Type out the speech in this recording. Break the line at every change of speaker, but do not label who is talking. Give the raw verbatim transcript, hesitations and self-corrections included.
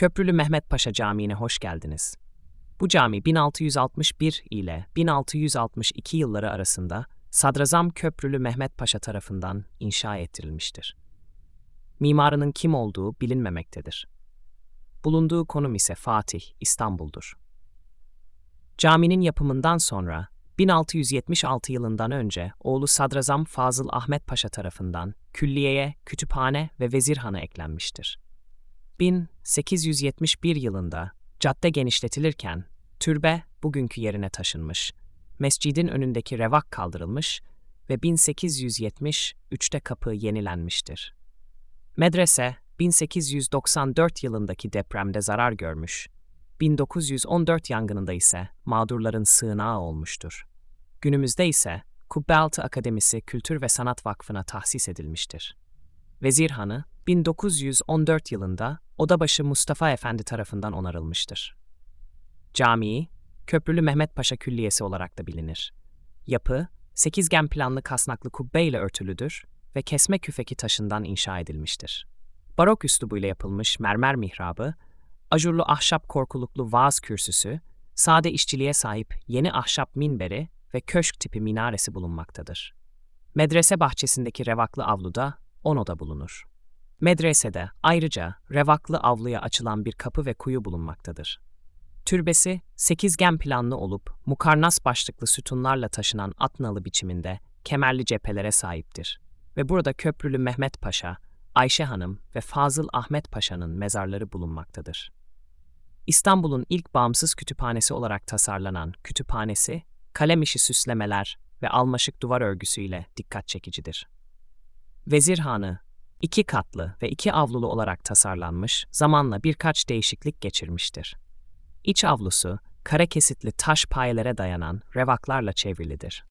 Köprülü Mehmet Paşa Camii'ne hoş geldiniz. Bu cami bin altı yüz altmış bir ile bin altı yüz altmış iki yılları arasında Sadrazam Köprülü Mehmet Paşa tarafından inşa ettirilmiştir. Mimarının kim olduğu bilinmemektedir. Bulunduğu konum ise Fatih, İstanbul'dur. Caminin yapımından sonra bin altı yüz yetmiş altı yılından önce oğlu Sadrazam Fazıl Ahmet Paşa tarafından külliyeye, kütüphane ve vezirhanı eklenmiştir. bin sekiz yüz yetmiş bir yılında cadde genişletilirken türbe bugünkü yerine taşınmış, mescidin önündeki revak kaldırılmış ve bin sekiz yüz yetmiş üçte kapı yenilenmiştir. Medrese bin sekiz yüz doksan dört yılındaki depremde zarar görmüş, bin dokuz yüz on dört yangınında ise mağdurların sığınağı olmuştur. Günümüzde ise Kubbealtı Akademisi Kültür ve Sanat Vakfı'na tahsis edilmiştir. Vezirhanı bin dokuz yüz on dört yılında Odabaşı Mustafa Efendi tarafından onarılmıştır. Camii, Köprülü Mehmet Paşa Külliyesi olarak da bilinir. Yapı, sekizgen planlı kasnaklı kubbe ile örtülüdür ve kesme küfeki taşından inşa edilmiştir. Barok üslubuyla yapılmış mermer mihrabı, ajurlu ahşap korkuluklu vaaz kürsüsü, sade işçiliğe sahip yeni ahşap minberi ve köşk tipi minaresi bulunmaktadır. Medrese bahçesindeki revaklı avluda on oda bulunur. Medresede ayrıca revaklı avluya açılan bir kapı ve kuyu bulunmaktadır. Türbesi sekizgen planlı olup mukarnas başlıklı sütunlarla taşınan at nalı biçiminde kemerli cephelere sahiptir ve burada Köprülü Mehmet Paşa, Ayşe Hanım ve Fazıl Ahmet Paşa'nın mezarları bulunmaktadır. İstanbul'un ilk bağımsız kütüphanesi olarak tasarlanan kütüphanesi, kalem işi süslemeler ve almaşık duvar örgüsüyle dikkat çekicidir. Vezirhanı, iki katlı ve iki avlulu olarak tasarlanmış, zamanla birkaç değişiklik geçirmiştir. İç avlusu, kare kesitli taş payelere dayanan revaklarla çevrilidir.